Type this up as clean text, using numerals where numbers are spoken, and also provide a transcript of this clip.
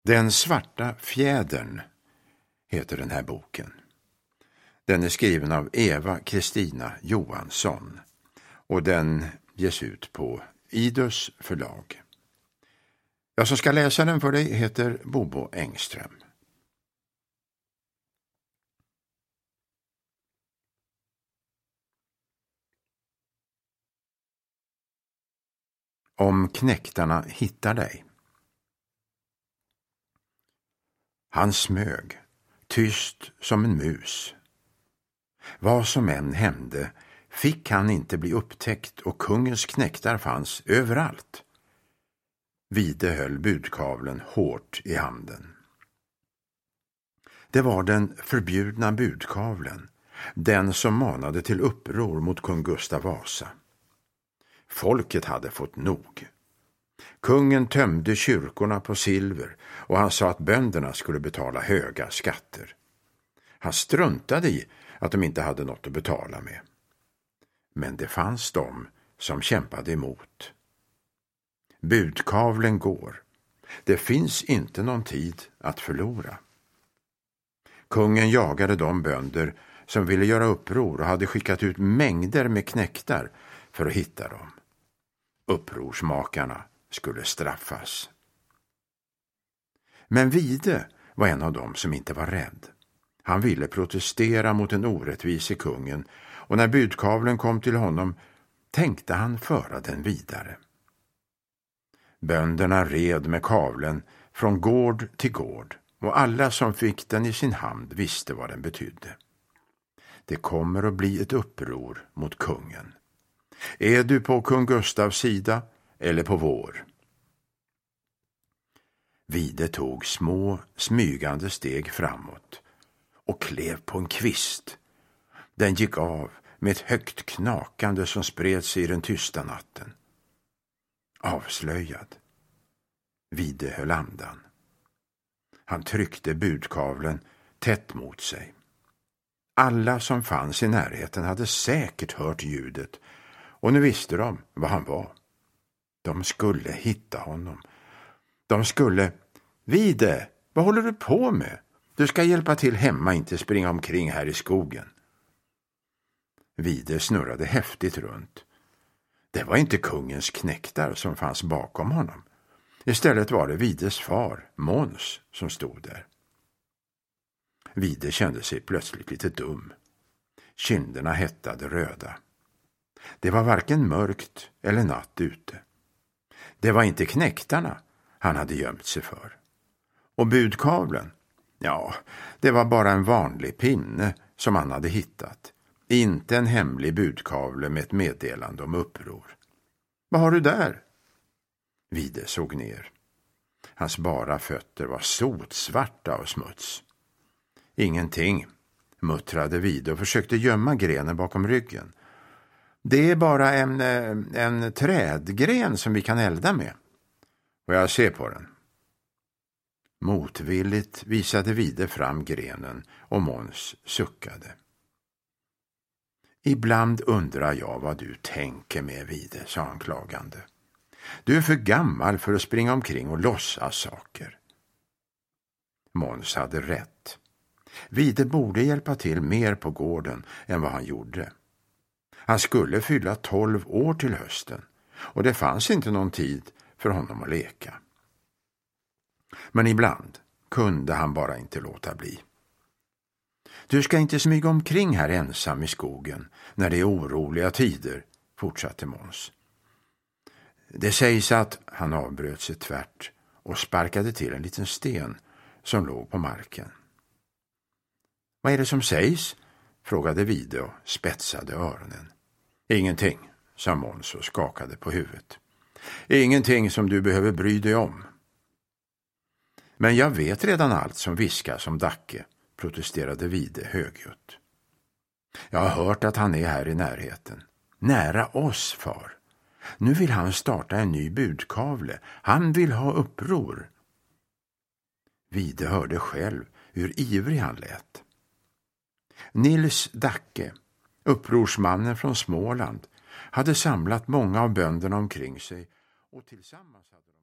Den svarta fjädern heter den här boken. Den är skriven av Eva Kristina Johansson och den ges ut på Idus förlag. Jag som ska läsa den för dig heter Bobo Engström. Om knäktarna hittar dig. Han smög, tyst som en mus. Vad som än hände fick han inte bli upptäckt och kungens knäktar fanns överallt. Vide höll budkavlen hårt i handen. Det var den förbjudna budkavlen, den som manade till uppror mot kung Gustav Vasa. Folket hade fått nog. Kungen tömde kyrkorna på silver och han sa att bönderna skulle betala höga skatter. Han struntade i att de inte hade något att betala med. Men det fanns de som kämpade emot. Budkavlen går. Det finns inte någon tid att förlora. Kungen jagade de bönder som ville göra uppror och hade skickat ut mängder med knäktar för att hitta dem. Upprorsmakarna skulle straffas. Men Vide var en av dem som inte var rädd. Han ville protestera mot en orättvis i kungen och när budkavlen kom till honom tänkte han föra den vidare. Bönderna red med kavlen från gård till gård och alla som fick den i sin hand visste vad den betydde. Det kommer att bli ett uppror mot kungen. Är du på kung Gustavs sida eller på vår? Vide tog små, smygande steg framåt och klev på en kvist. Den gick av med ett högt knakande som spred sig i den tysta natten. Avslöjad. Vide höll andan. Han tryckte budkavlen tätt mot sig. Alla som fanns i närheten hade säkert hört ljudet och nu visste de vad han var. De skulle hitta honom. De skulle... Vide, vad håller du på med? Du ska hjälpa till hemma, inte springa omkring här i skogen. Vide snurrade häftigt runt. Det var inte kungens knäktar som fanns bakom honom. Istället var det Vides far, Måns, som stod där. Vide kände sig plötsligt lite dum. Kinderna hettade röda. Det var varken mörkt eller natt ute. Det var inte knäktarna han hade gömt sig för. Och budkavlen, ja, det var bara en vanlig pinne som han hade hittat. Inte en hemlig budkavle med ett meddelande om uppror. Vad har du där? Vide såg ner. Hans bara fötter var sotsvarta av smuts. Ingenting, muttrade Vide och försökte gömma grenen bakom ryggen. Det är bara en trädgren som vi kan elda med. Och jag ser på den. Motvilligt visade Vide fram grenen och Måns suckade. Ibland undrar jag vad du tänker med, Vide, sa han klagande. Du är för gammal för att springa omkring och låtsas saker. Måns hade rätt. Vide borde hjälpa till mer på gården än vad han gjorde. Han skulle fylla 12 år till hösten och det fanns inte någon tid för honom att leka. Men ibland kunde han bara inte låta bli. Du ska inte smyga omkring här ensam i skogen när det är oroliga tider, fortsatte Måns. Det sägs att han avbröt sig tvärt och sparkade till en liten sten som låg på marken. Vad är det som sägs? Frågade Vide och spetsade öronen. Ingenting, sa Måns och skakade på huvudet. Ingenting som du behöver bry dig om. Men jag vet redan allt som viskas om Dacke, protesterade Vide högljutt. Jag har hört att han är här i närheten. Nära oss, far. Nu vill han starta en ny budkavle. Han vill ha uppror. Vide hörde själv hur ivrig han lät. Nils Dacke, upprorsmannen från Småland, hade samlat många av bönderna omkring sig och tillsammans hade de